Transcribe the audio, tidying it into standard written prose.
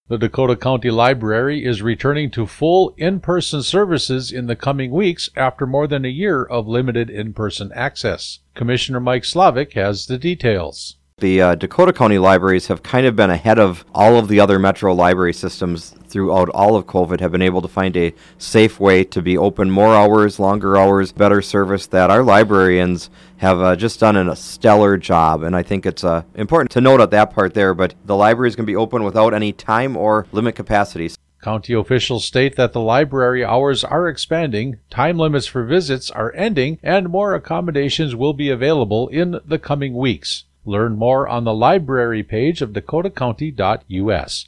The Dakota County Library is returning to full in-person services in the coming weeks after more than a year of limited in-person access. Commissioner Mike Slavik has the details. The Dakota County libraries have kind of been ahead of all of the other metro library systems throughout all of COVID, have been able to find a safe way to be open more hours, longer hours, better service, that our librarians have just done a stellar job. And I think it's important to note at that part there, but the library is going to be open without any time or limit capacities. County officials state that the library hours are expanding, time limits for visits are ending, and more accommodations will be available in the coming weeks. Learn more on the library page of dakotacounty.us.